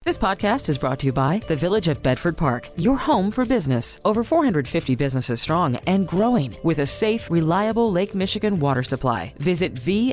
This podcast is brought to you by the Village of Bedford Park, your home for business. Over 450 businesses strong and growing with a safe, reliable Lake Michigan water supply. Visit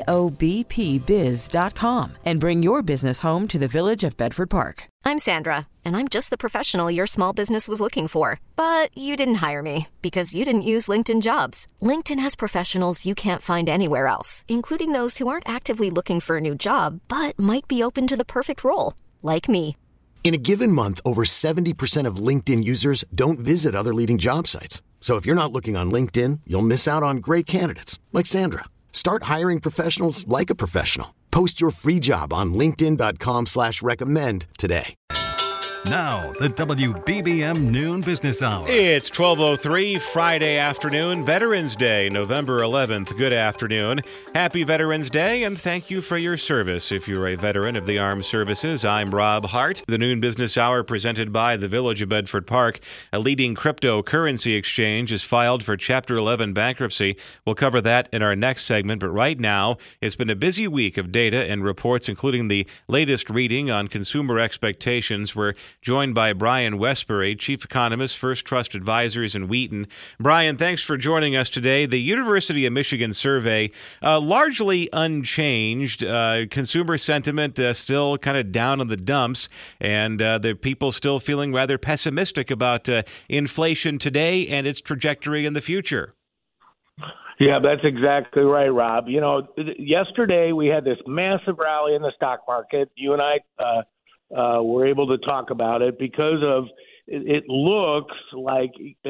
VOBPBiz.com and bring your business home to the Village of Bedford Park. I'm Sandra, and I'm just the professional your small business was looking for. But you didn't hire me because you didn't use LinkedIn Jobs. LinkedIn has professionals you can't find anywhere else, including those who aren't actively looking for a new job, but might be open to the perfect role, like me. In a given month, over 70% of LinkedIn users don't visit other leading job sites. So if you're not looking on LinkedIn, you'll miss out on great candidates like Sandra. Start hiring professionals like a professional. Post your free job on linkedin.com/recommend today. Now, the WBBM Noon Business Hour. It's 12:03 Friday afternoon, Veterans Day, November 11th. Good afternoon. Happy Veterans Day, and thank you for your service. If you're a veteran of the armed services, I'm Rob Hart. The Noon Business Hour presented by the Village of Bedford Park. A leading cryptocurrency exchange is filed for Chapter 11 bankruptcy. We'll cover that in our next segment, but right now, it's been a busy week of data and reports, including the latest reading on consumer expectations. We're joined by Brian Wesbury, Chief Economist, First Trust Advisors in Wheaton. Brian, thanks for joining us today. The University of Michigan survey, largely unchanged. Consumer sentiment still kind of down in the dumps, and the people still feeling rather pessimistic about inflation today and its trajectory in the future. Yeah, that's exactly right, Rob. You know, yesterday we had this massive rally in the stock market. You and I were able to talk about it because of it looks like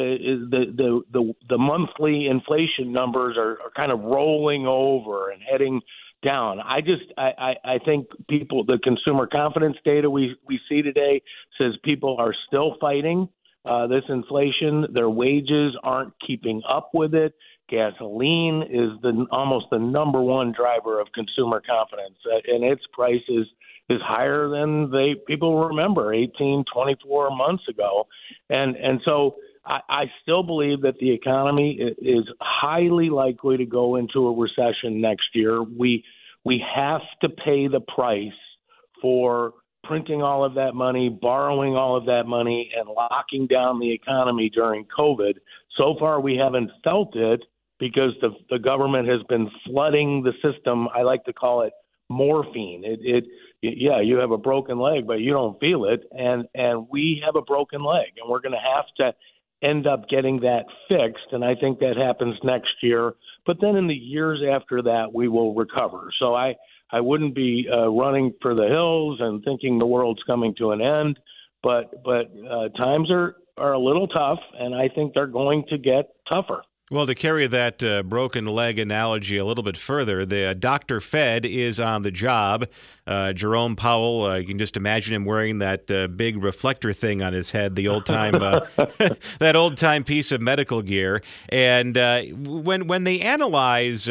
the monthly inflation numbers are kind of rolling over and heading down. I think the consumer confidence data we see today says people are still fighting this inflation. Their wages aren't keeping up with it. Gasoline is almost the number one driver of consumer confidence, and its price is higher than people remember 18, 24 months ago. And so I still believe that the economy is highly likely to go into a recession next year. We have to pay the price for printing all of that money, borrowing all of that money, and locking down the economy during COVID. So far, we haven't felt it because the government has been flooding the system. I like to call it morphine. Yeah, you have a broken leg, but you don't feel it. And we have a broken leg, and we're going to have to end up getting that fixed. And I think that happens next year. But then in the years after that, we will recover. So I wouldn't be running for the hills and thinking the world's coming to an end. But times are a little tough, and I think they're going to get tougher. Well, to carry that broken leg analogy a little bit further, the Dr. Fed is on the job. Jerome Powell, you can just imagine him wearing that big reflector thing on his head, the old time, that old time piece of medical gear. And when they analyze,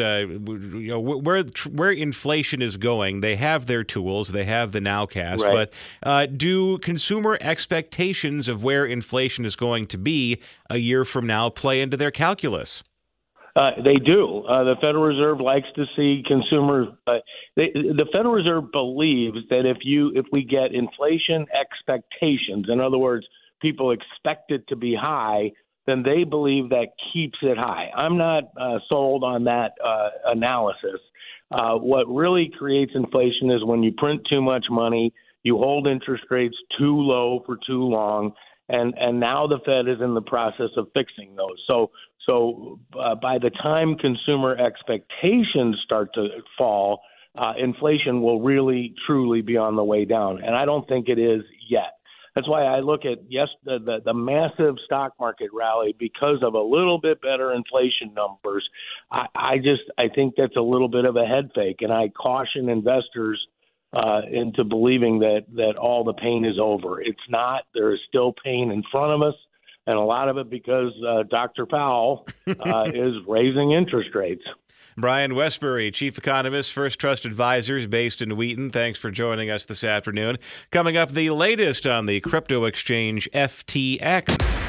where inflation is going, they have their tools, they have the nowcast. Right. But do consumer expectations of where inflation is going to be a year from now play into their calculus? They do. The Federal Reserve likes to see consumers. The Federal Reserve believes that if we get inflation expectations, in other words, people expect it to be high, then they believe that keeps it high. I'm not sold on that analysis. What really creates inflation is when you print too much money, you hold interest rates too low for too long, and now the Fed is in the process of fixing those. So by the time consumer expectations start to fall, inflation will really, truly be on the way down. And I don't think it is yet. That's why I look at the massive stock market rally because of a little bit better inflation numbers. I think that's a little bit of a head fake, and I caution investors into believing that all the pain is over. It's not. There is still pain in front of us, and a lot of it because Dr. Powell is raising interest rates. Brian Wesbury, Chief Economist, First Trust Advisors, based in Wheaton. Thanks for joining us this afternoon. Coming up, the latest on the crypto exchange FTX.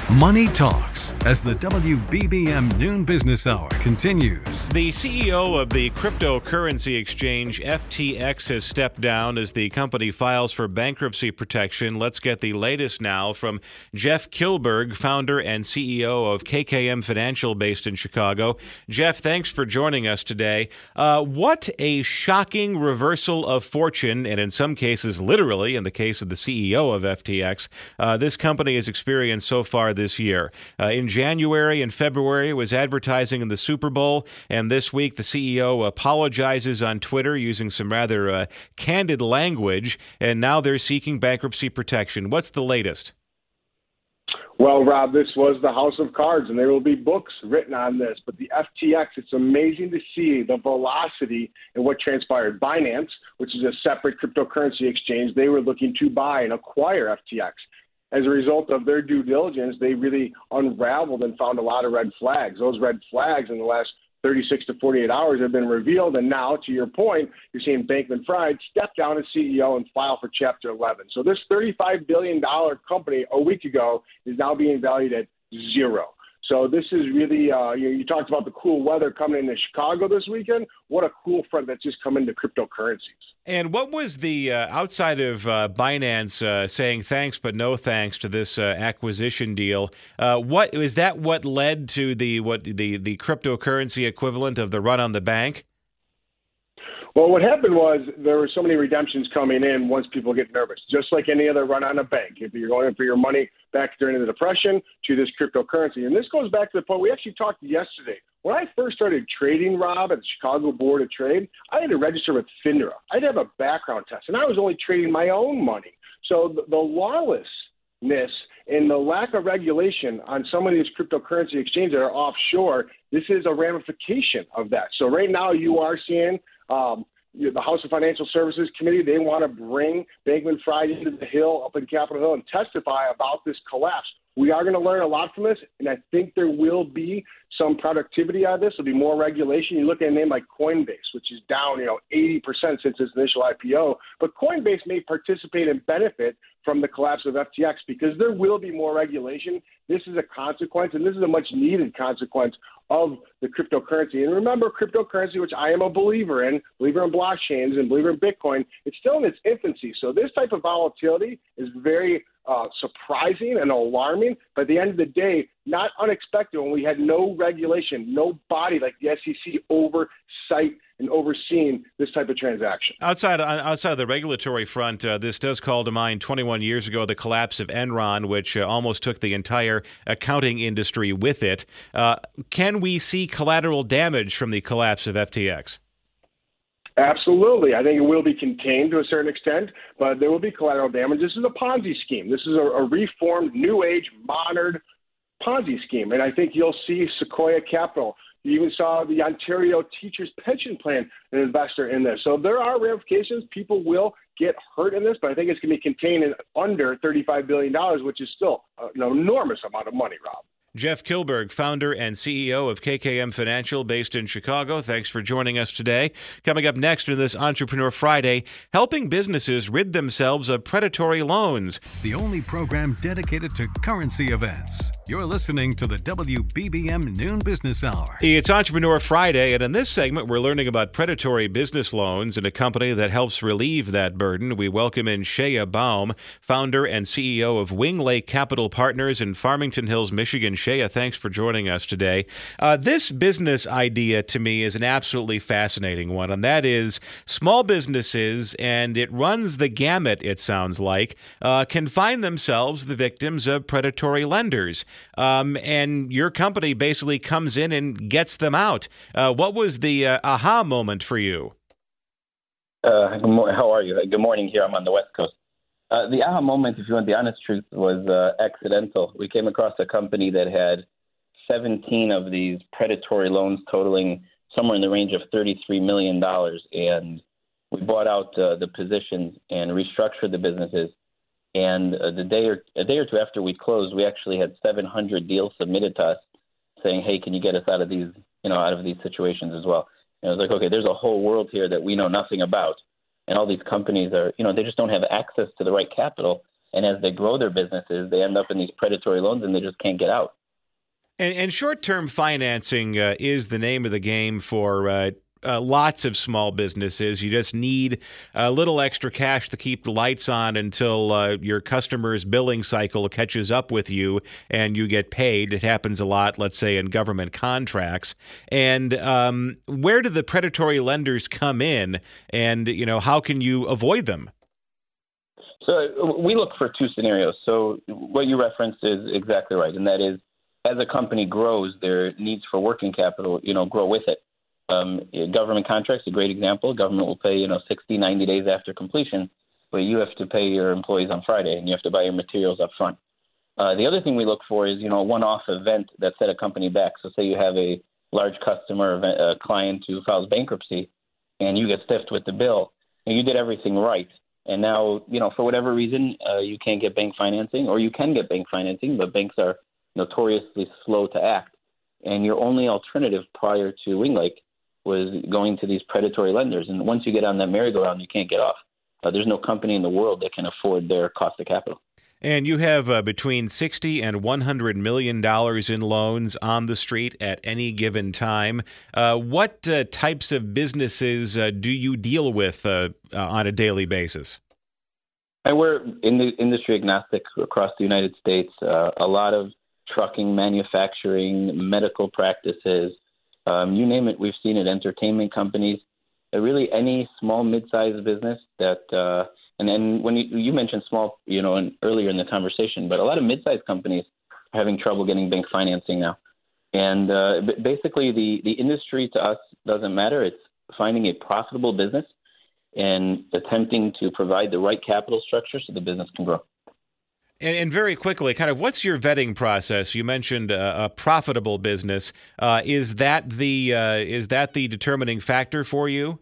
Money Talks as the WBBM Noon Business Hour continues. The CEO of the cryptocurrency exchange FTX has stepped down as the company files for bankruptcy protection. Let's get the latest now from Jeff Kilberg, founder and CEO of KKM Financial based in Chicago. Jeff, thanks for joining us today. What a shocking reversal of fortune, and in some cases literally in the case of the CEO of FTX, this company has experienced so far this year. In January and February, it was advertising in the Super Bowl, and this week the CEO apologizes on Twitter using some rather candid language, and now they're seeking bankruptcy protection. What's the latest? Well, Rob, this was the house of cards, and there will be books written on this. But the FTX, it's amazing to see the velocity in what transpired. Binance, which is a separate cryptocurrency exchange, they were looking to buy and acquire FTX. As a result of their due diligence, they really unraveled and found a lot of red flags. Those red flags in the last 36 to 48 hours have been revealed. And now, to your point, you're seeing Bankman-Fried step down as CEO and file for Chapter 11. So this $35 billion company a week ago is now being valued at zero. So this is really, you talked about the cool weather coming into Chicago this weekend. What a cool front that's just come into cryptocurrencies. And what was the, outside of Binance saying thanks but no thanks to this acquisition deal, what led to the cryptocurrency equivalent of the run on the bank? Well, what happened was there were so many redemptions coming in once people get nervous, just like any other run on a bank. If you're going in for your money back during the Depression to this cryptocurrency. And this goes back to the point we actually talked yesterday. When I first started trading, Rob, at the Chicago Board of Trade, I had to register with FINRA. I had to have a background test, and I was only trading my own money. So the lawlessness and the lack of regulation on some of these cryptocurrency exchanges that are offshore, this is a ramification of that. So right now you are seeing the House of Financial Services Committee, they want to bring Bankman-Fried into the Hill, up in Capitol Hill, and testify about this collapse. We are going to learn a lot from this, and I think there will be some productivity out of this. There'll be more regulation. You look at a name like Coinbase, which is down, 80% since its initial IPO. But Coinbase may participate and benefit from the collapse of FTX because there will be more regulation. This is a consequence, and this is a much-needed consequence of the cryptocurrency. And remember, cryptocurrency, which I am a believer in blockchains and believer in Bitcoin, it's still in its infancy. So this type of volatility is very surprising and alarming, but at the end of the day, not unexpected when we had no regulation, no body like the SEC oversight and overseeing this type of transaction. Outside of the regulatory front, this does call to mind 21 years ago the collapse of Enron, which almost took the entire accounting industry with it. Can we see collateral damage from the collapse of FTX? Absolutely. I think it will be contained to a certain extent, but there will be collateral damage. This is a Ponzi scheme. This is a reformed, new age, modern Ponzi scheme. And I think you'll see Sequoia Capital. You even saw the Ontario Teachers Pension Plan, an investor in this. So there are ramifications. People will get hurt in this, but I think it's going to be contained in under $35 billion, which is still an enormous amount of money, Rob. Jeff Kilberg, founder and CEO of KKM Financial based in Chicago. Thanks for joining us today. Coming up next in this Entrepreneur Friday, helping businesses rid themselves of predatory loans. The only program dedicated to currency events. You're listening to the WBBM Noon Business Hour. It's Entrepreneur Friday, and in this segment, we're learning about predatory business loans and a company that helps relieve that burden. We welcome in Shea Baum, founder and CEO of Wing Lake Capital Partners in Farmington Hills, Michigan. Shea, thanks for joining us today. This business idea to me is an absolutely fascinating one, and that is small businesses, and it runs the gamut, it sounds like, can find themselves the victims of predatory lenders. And your company basically comes in and gets them out. What was the aha moment for you? How are you? Good morning here. I'm on the West Coast. The aha moment, if you want the honest truth, was accidental. We came across a company that had 17 of these predatory loans totaling somewhere in the range of $33 million. And we bought out the positions and restructured the businesses. And a day or two after we closed, we actually had 700 deals submitted to us saying, hey, can you get us out of these situations as well? And I was like, okay, there's a whole world here that we know nothing about. And all these companies are, they just don't have access to the right capital And as they grow their businesses, they end up in these predatory loans and they just can't get out. And short-term financing is the name of the game for lots of small businesses. You just need a little extra cash to keep the lights on until your customer's billing cycle catches up with you and you get paid. It happens a lot, let's say, in government contracts. And where do the predatory lenders come in, and how can you avoid them? So we look for two scenarios. So what you referenced is exactly right, and that is, as a company grows, their needs for working capital, grow with it. Government contracts, a great example. Government will pay, 60, 90 days after completion, but you have to pay your employees on Friday, and you have to buy your materials up front. The other thing we look for is, a one-off event that set a company back. So say you have a large customer, a client who files bankruptcy, and you get stiffed with the bill, and you did everything right. And now, for whatever reason, you can't get bank financing, or you can get bank financing, but banks are notoriously slow to act. And your only alternative prior to WingLake was going to these predatory lenders. And once you get on that merry-go-round, you can't get off. There's no company in the world that can afford their cost of capital. And you have between $60 and $100 million in loans on the street at any given time. What types of businesses do you deal with on a daily basis? And we're industry agnostic across the United States. A lot of trucking, manufacturing, medical practices, you name it, we've seen it, entertainment companies, really any small, mid-sized business that and then when you mentioned small, earlier in the conversation, but a lot of mid-sized companies are having trouble getting bank financing now. And basically the industry to us doesn't matter. It's finding a profitable business and attempting to provide the right capital structure so the business can grow. And very quickly, kind of what's your vetting process? You mentioned a profitable business. Is that the determining factor for you?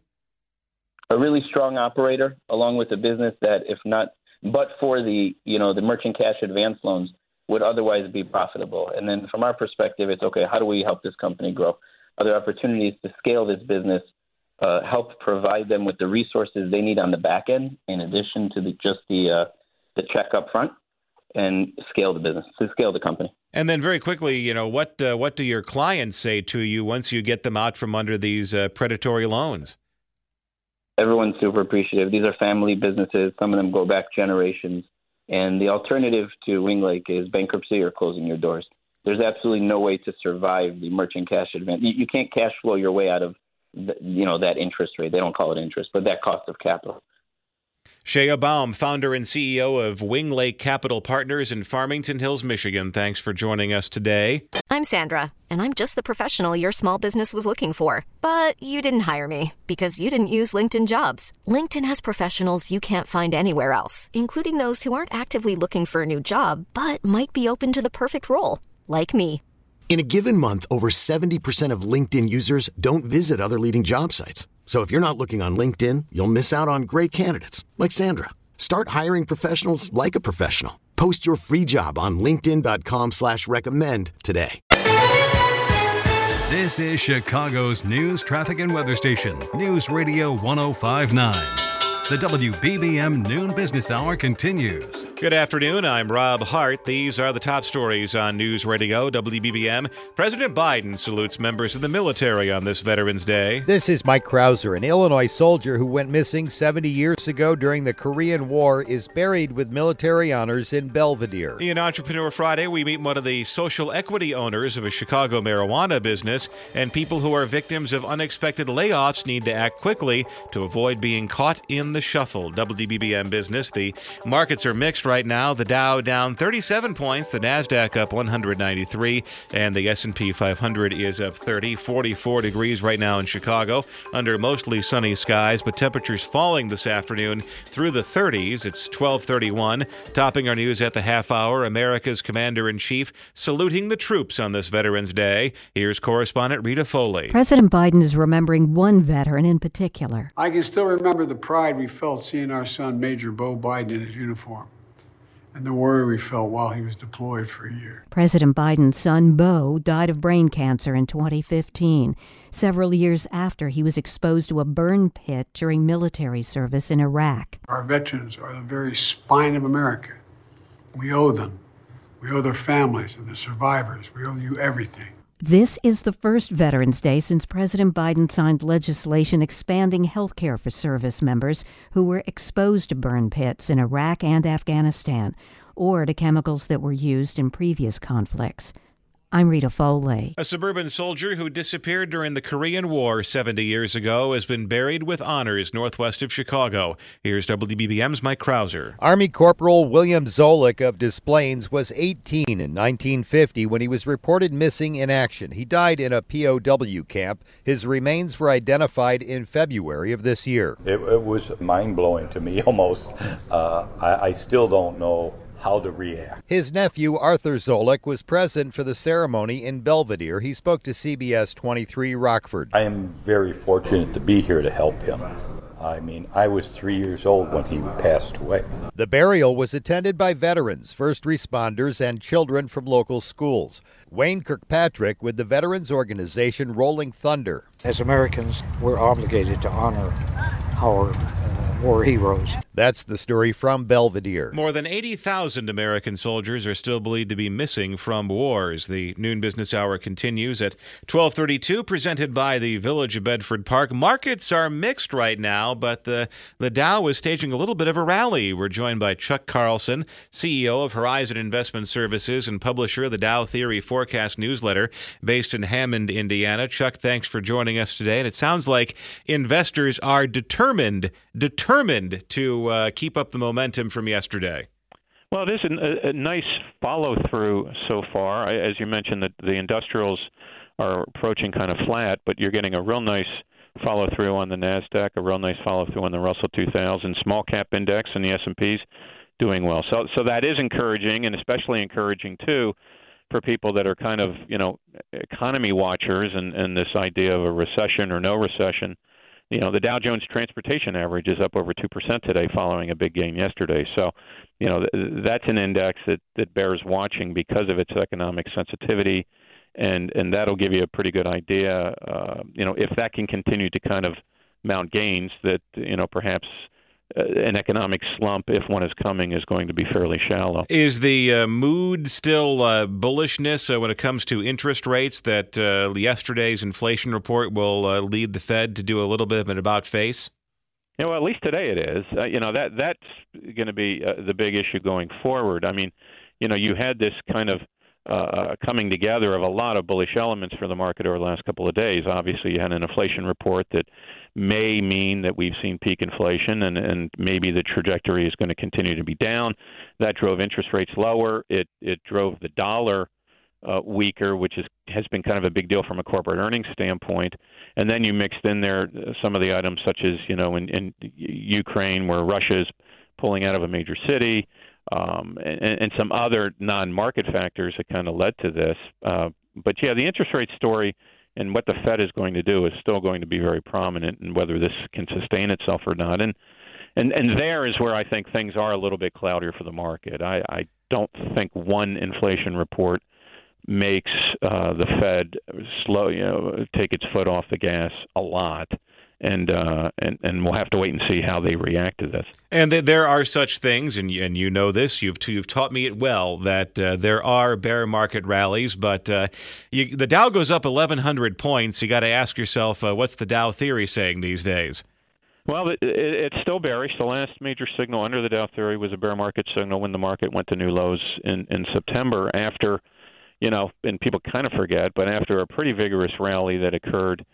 A really strong operator, along with a business that, if not, but for the merchant cash advance loans, would otherwise be profitable. And then from our perspective, it's okay, how do we help this company grow? Are there opportunities to scale this business, help provide them with the resources they need on the back end, in addition to the check up front, and scale the business, to scale the company. And then very quickly, what do your clients say to you once you get them out from under these predatory loans? Everyone's super appreciative. These are family businesses. Some of them go back generations. And the alternative to WingLake is bankruptcy or closing your doors. There's absolutely no way to survive the merchant cash advance. You can't cash flow your way out of that interest rate. They don't call it interest, but that cost of capital. Shaya Baum, founder and CEO of WingLake Capital Partners in Farmington Hills, Michigan. Thanks for joining us today. I'm Sandra, and I'm just the professional your small business was looking for. But you didn't hire me because you didn't use LinkedIn Jobs. LinkedIn has professionals you can't find anywhere else, including those who aren't actively looking for a new job, but might be open to the perfect role, like me. In a given month, over 70% of LinkedIn users don't visit other leading job sites. So if you're not looking on LinkedIn, you'll miss out on great candidates like Sandra. Start hiring professionals like a professional. Post your free job on linkedin.com/recommend today. This is Chicago's news, traffic, and weather station, News Radio 1059. The WBBM Noon Business Hour continues. Good afternoon. I'm Rob Hart. These are the top stories on News Radio WBBM. President Biden salutes members of the military on this Veterans Day. This is Mike Krauser. An Illinois soldier who went missing 70 years ago during the Korean War is buried with military honors in Belvedere. In Entrepreneur Friday, we meet one of the social equity owners of a Chicago marijuana business, and people who are victims of unexpected layoffs need to act quickly to avoid being caught in the shuffle. WBBM Business. The markets are mixed right now. The Dow down 37 points, the Nasdaq up 193, and the S&P 500 is up 30. 44 degrees right now in Chicago, under mostly sunny skies, but temperatures falling this afternoon through the 30s. It's 12:31. Topping our news at the half hour, America's Commander-in-Chief saluting the troops on this Veterans Day. Here's correspondent Rita Foley. President Biden is remembering one veteran in particular. I can still remember the pride we felt seeing our son, Major Bo Biden, in his uniform, and the worry we felt while he was deployed for a year. President Biden's son, Bo, died of brain cancer in 2015, several years after he was exposed to a burn pit during military service in Iraq. Our veterans are the very spine of America. We owe them. We owe their families and the survivors. We owe you everything. This is the first Veterans Day since President Biden signed legislation expanding health care for service members who were exposed to burn pits in Iraq and Afghanistan, or to chemicals that were used in previous conflicts. I'm Rita Foley. A suburban soldier who disappeared during the Korean War 70 years ago has been buried with honors northwest of Chicago. Here's WBBM's Mike Krauser. Army Corporal William Zolik of Des Plaines was 18 in 1950 when he was reported missing in action. He died in a POW camp. His remains were identified in February of this year. It was mind-blowing to me almost. I still don't know how to react. His nephew, Arthur Zolik, was present for the ceremony in Belvedere. He spoke to CBS 23 Rockford. I am very fortunate to be here to help him. I mean, I was 3 years old when he passed away. The burial was attended by veterans, first responders, and children from local schools. Wayne Kirkpatrick with the veterans organization Rolling Thunder. As Americans, we're obligated to honor our war heroes. That's the story from Belvedere. More than 80,000 American soldiers are still believed to be missing from wars. The noon business hour continues at 12:32, presented by the Village of Bedford Park. Markets are mixed right now, but the Dow is staging a little bit of a rally. We're joined by Chuck Carlson, CEO of Horizon Investment Services and publisher of the Dow Theory Forecast newsletter based in Hammond, Indiana. Chuck, thanks for joining us today. And it sounds like investors are determined to keep up the momentum from yesterday. Well, it is a nice follow-through so far. As you mentioned, that the industrials are approaching kind of flat, but you're getting a real nice follow-through on the NASDAQ, a real nice follow-through on the Russell 2000 small cap index, and the S&P's doing well. So that is encouraging, and especially encouraging, too, for people that are kind of, economy watchers and this idea of a recession or no recession. The Dow Jones Transportation Average is up over 2% today following a big gain yesterday. So, that's an index that bears watching because of its economic sensitivity, and that'll give you a pretty good idea, if that can continue to kind of mount gains, that, perhaps an economic slump, if one is coming, is going to be fairly shallow. Is the mood still bullishness when it comes to interest rates, that yesterday's inflation report will lead the Fed to do a little bit of an about-face? Well, at least today it is. That's going to be the big issue going forward. I mean, you had this kind of coming together of a lot of bullish elements for the market over the last couple of days. Obviously, you had an inflation report that may mean that we've seen peak inflation, and maybe the trajectory is going to continue to be down. That drove interest rates lower. It drove the dollar weaker, which has been kind of a big deal from a corporate earnings standpoint. And then you mixed in there some of the items such as, in Ukraine, where Russia is pulling out of a major city, and some other non-market factors that kind of led to this. But yeah, the interest rate story and what the Fed is going to do is still going to be very prominent, and whether this can sustain itself or not. And there is where I think things are a little bit cloudier for the market. I don't think one inflation report makes the Fed take its foot off the gas a lot. And we'll have to wait and see how they react to this. And there are such things, and you know this. You've taught me it well, that there are bear market rallies, but the Dow goes up 1,100 points. You got to ask yourself, what's the Dow theory saying these days? Well, it's still bearish. The last major signal under the Dow theory was a bear market signal when the market went to new lows in September after, and people kind of forget, but after a pretty vigorous rally that occurred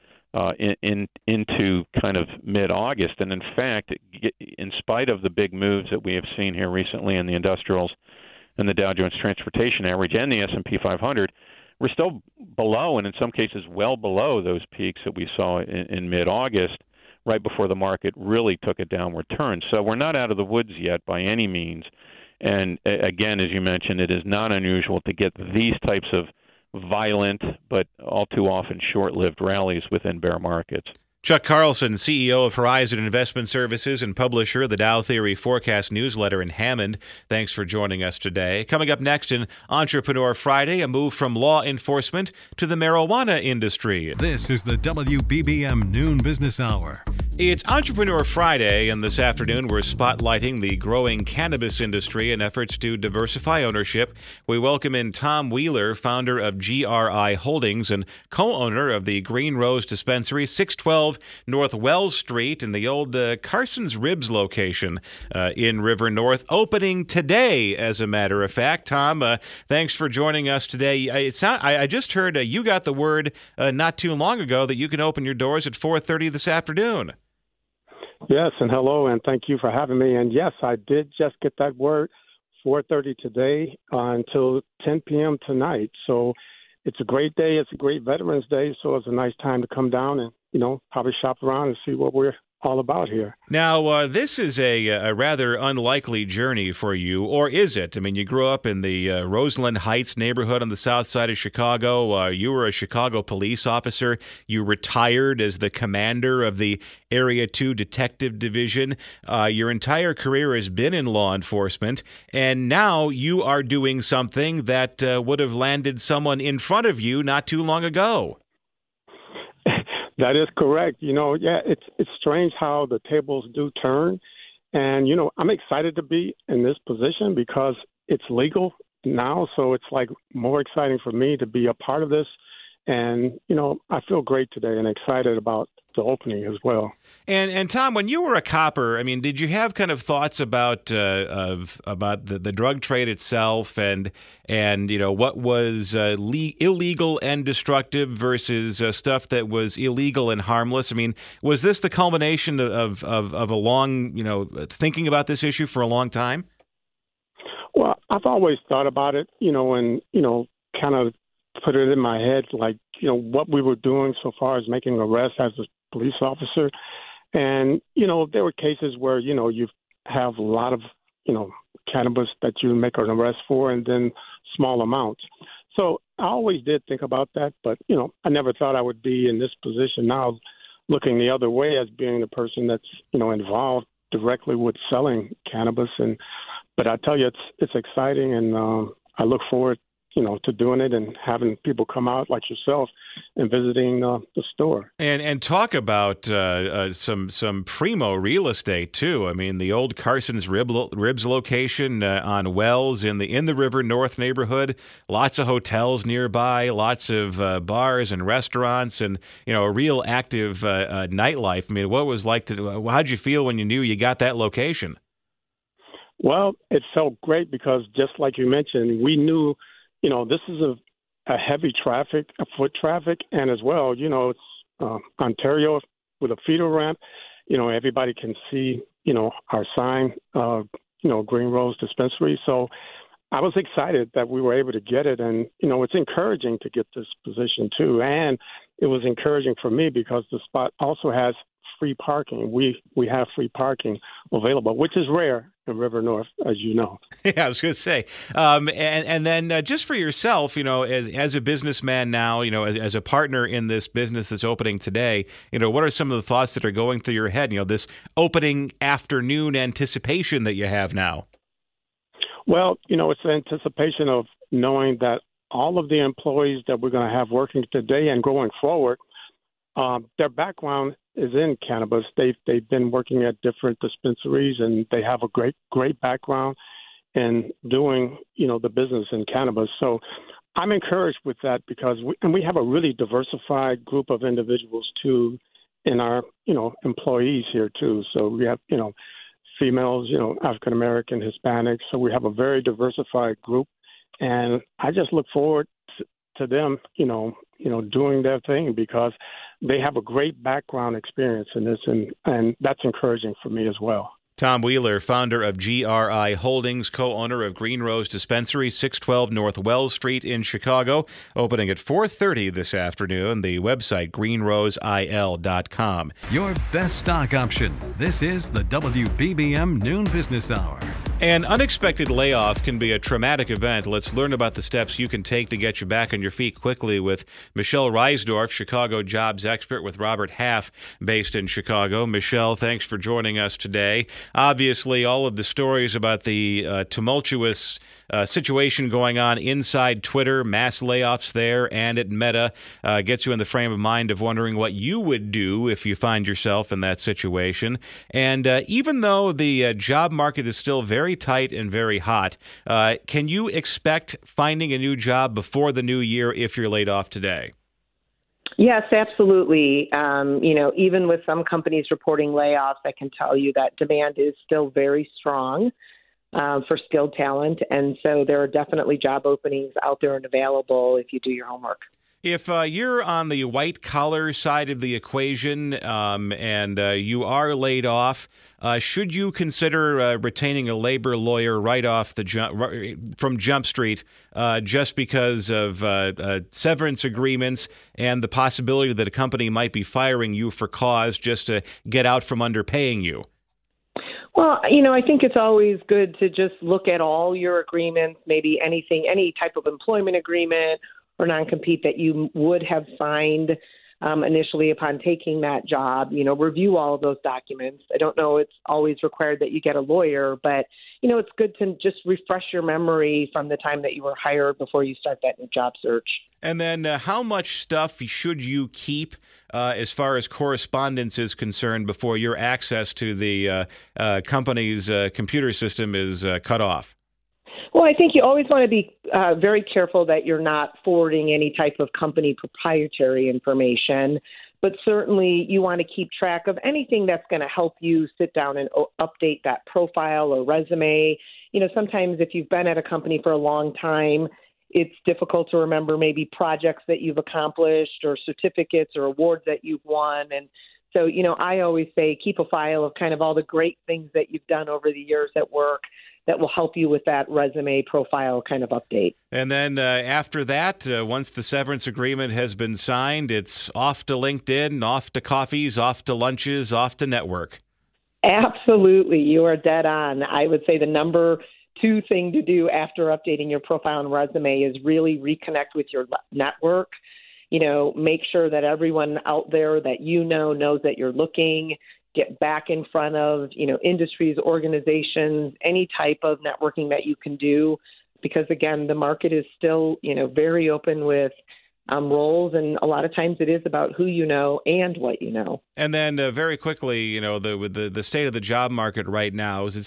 into kind of mid-August. And in fact, in spite of the big moves that we have seen here recently in the industrials and the Dow Jones Transportation Average and the S&P 500, we're still below, and in some cases well below, those peaks that we saw in mid-August, right before the market really took a downward turn. So we're not out of the woods yet by any means. And again, as you mentioned, it is not unusual to get these types of violent but all too often short-lived rallies within bear markets. Chuck Carlson, CEO of Horizon Investment Services and publisher of the Dow Theory Forecast newsletter in Hammond. Thanks for joining us today. Coming up next in Entrepreneur Friday, a move from law enforcement to the marijuana industry. This is the WBBM Noon Business Hour. It's Entrepreneur Friday, and this afternoon we're spotlighting the growing cannabis industry and efforts to diversify ownership. We welcome in Tom Wheeler, founder of GRI Holdings and co-owner of the Green Rose Dispensary, 612 North Wells Street in the old Carson's Ribs location in River North, opening today, as a matter of fact. Tom, thanks for joining us today. I just heard you got the word not too long ago that you can open your doors at 4:30 this afternoon. Yes, and hello, and thank you for having me. And yes, I did just get that word, 4:30 today until 10 p.m. tonight. So it's a great day. It's a great Veterans Day, so it's a nice time to come down and, probably shop around and see what we're all about here. Now, this is a rather unlikely journey for you, or is it? I mean, you grew up in the Roseland Heights neighborhood on the south side of Chicago. You were a Chicago police officer. You retired as the commander of the Area 2 Detective Division. Your entire career has been in law enforcement, and now you are doing something that would have landed someone in front of you not too long ago. That is correct. It's strange how the tables do turn. And, I'm excited to be in this position because it's legal now. So it's like more exciting for me to be a part of this. And, I feel great today and excited about the opening as well. And Tom, when you were a copper, I mean, did you have kind of thoughts about the drug trade itself and what was illegal and destructive versus stuff that was illegal and harmless? I mean, was this the culmination of a long, thinking about this issue for a long time? Well, I've always thought about it, and kind of put it in my head, like, what we were doing so far as making arrests as a police officer. And, there were cases where, you have a lot of, cannabis that you make an arrest for and then small amounts. So I always did think about that, but, I never thought I would be in this position now, looking the other way as being the person that's, involved directly with selling cannabis. But I tell you, it's exciting, and I look forward to doing it and having people come out like yourself and visiting the store. And talk about some primo real estate too. I mean, the old Carson's Ribs location on Wells in the River North neighborhood. Lots of hotels nearby, lots of bars and restaurants, and a real active nightlife. I mean, what was like how'd you feel when you knew you got that location? Well, it felt great because just like you mentioned, we knew. This is a heavy foot traffic, and as well, it's Ontario with a feeder ramp. Everybody can see, our sign, Green Rose Dispensary. So I was excited that we were able to get it, and, it's encouraging to get this position too. And it was encouraging for me because the spot also has free parking. We have free parking available, which is rare in River North, as you know. Yeah, I was going to say. And then just for yourself, as a businessman now, as a partner in this business that's opening today, what are some of the thoughts that are going through your head, this opening afternoon anticipation that you have now? Well, it's the anticipation of knowing that all of the employees that we're going to have working today and going forward, their background is in cannabis. They've been working at different dispensaries, and they have a great background in doing, the business in cannabis. So I'm encouraged with that because we have a really diversified group of individuals too in our, employees here too. So we have, females, African American, Hispanic. So we have a very diversified group, and I just look forward to them, doing their thing because they have a great background experience in this, and that's encouraging for me as well. Tom Wheeler, founder of GRI Holdings, co-owner of Green Rose Dispensary, 612 North Wells Street in Chicago, opening at 4:30 this afternoon. The website, greenroseil.com. Your best stock option. This is the WBBM Noon Business Hour. An unexpected layoff can be a traumatic event. Let's learn about the steps you can take to get you back on your feet quickly with Michelle Reisdorf, Chicago jobs expert with Robert Half, based in Chicago. Michelle, thanks for joining us today. Obviously, all of the stories about the tumultuous situation going on inside Twitter, mass layoffs there and at Meta, gets you in the frame of mind of wondering what you would do if you find yourself in that situation. And even though the job market is still very tight and very hot, can you expect finding a new job before the new year if you're laid off today? Yes, absolutely. Even with some companies reporting layoffs, I can tell you that demand is still very strong for skilled talent. And so there are definitely job openings out there and available if you do your homework. If you're on the white-collar side of the equation and you are laid off, should you consider retaining a labor lawyer right off the from Jump Street just because of severance agreements and the possibility that a company might be firing you for cause just to get out from underpaying you? Well, I think it's always good to just look at all your agreements, maybe any type of employment agreement or non-compete that you would have signed initially upon taking that job. Review all of those documents. I don't know it's always required that you get a lawyer, but, it's good to just refresh your memory from the time that you were hired before you start that new job search. And then how much stuff should you keep as far as correspondence is concerned before your access to the company's computer system is cut off? Well, I think you always want to be very careful that you're not forwarding any type of company proprietary information, but certainly you want to keep track of anything that's going to help you sit down and update that profile or resume. Sometimes if you've been at a company for a long time, it's difficult to remember maybe projects that you've accomplished or certificates or awards that you've won. And so, I always say keep a file of kind of all the great things that you've done over the years at work that will help you with that resume profile kind of update. And then after that, once the severance agreement has been signed, it's off to LinkedIn, off to coffees, off to lunches, off to network. Absolutely. You are dead on. I would say the number 2 thing to do after updating your profile and resume is really reconnect with your network. Make sure that everyone out there that knows that you're looking. Get back in front of, industries, organizations, any type of networking that you can do, because again, the market is still, very open with roles, and a lot of times it is about who you know and what you know. And then very quickly, with the state of the job market right now, does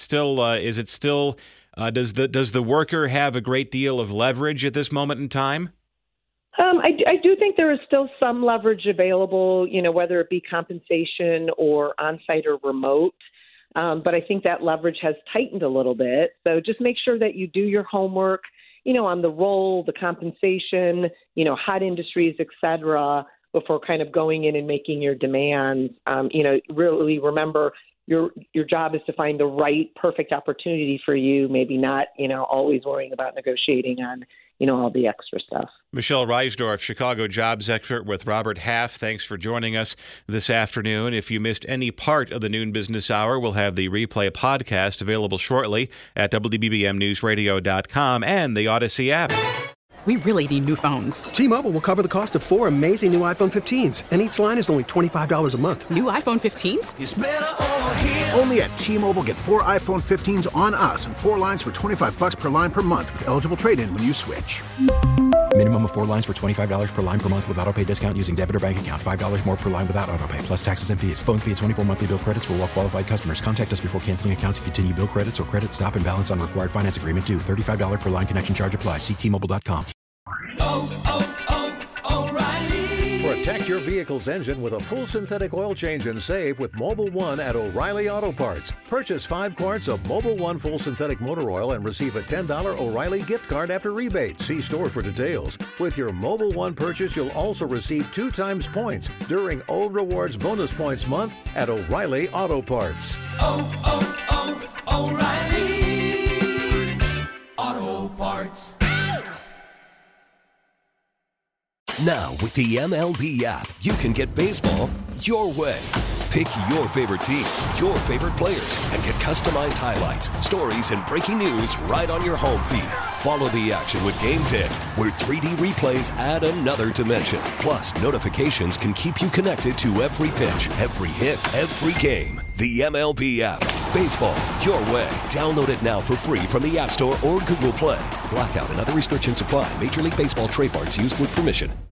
the worker have a great deal of leverage at this moment in time? I do think there is still some leverage available, whether it be compensation or on-site or remote. But I think that leverage has tightened a little bit. So just make sure that you do your homework, on the role, the compensation, hot industries, et cetera, before kind of going in and making your demands. Really remember your job is to find the right, perfect opportunity for you, maybe not, always worrying about negotiating on, all the extra stuff. Michelle Reisdorf, Chicago jobs expert with Robert Half. Thanks for joining us this afternoon. If you missed any part of the Noon Business Hour, we'll have the replay podcast available shortly at WBBMNewsRadio.com and the Odyssey app. We really need new phones. T-Mobile will cover the cost of 4 amazing new iPhone 15s, and each line is only $25 a month. New iPhone 15s? It's better over here. Only at T-Mobile, get 4 iPhone 15s on us and 4 lines for $25 per line per month with eligible trade-in when you switch. Minimum of 4 lines for $25 per line per month with autopay discount using debit or bank account. $5 more per line without autopay, plus taxes and fees. Phone fee at 24 monthly bill credits for well-qualified customers. Contact us before canceling account to continue bill credits or credit stop and balance on required finance agreement due. $35 per line connection charge applies. See T-Mobile.com. O'Reilly. Protect your vehicle's engine with a full synthetic oil change and save with Mobil 1 at O'Reilly Auto Parts. Purchase 5 quarts of Mobil 1 full synthetic motor oil and receive a $10 O'Reilly gift card after rebate. See store for details. With your Mobil 1 purchase, you'll also receive 2 times points during O Rewards Bonus Points Month at O'Reilly Auto Parts. O'Reilly Auto Parts. Now, with the MLB app, you can get baseball your way. Pick your favorite team, your favorite players, and get customized highlights, stories, and breaking news right on your home feed. Follow the action with Game 10, where 3D replays add another dimension. Plus, notifications can keep you connected to every pitch, every hit, every game. The MLB app. Baseball, your way. Download it now for free from the App Store or Google Play. Blackout and other restrictions apply. Major League Baseball trademarks used with permission.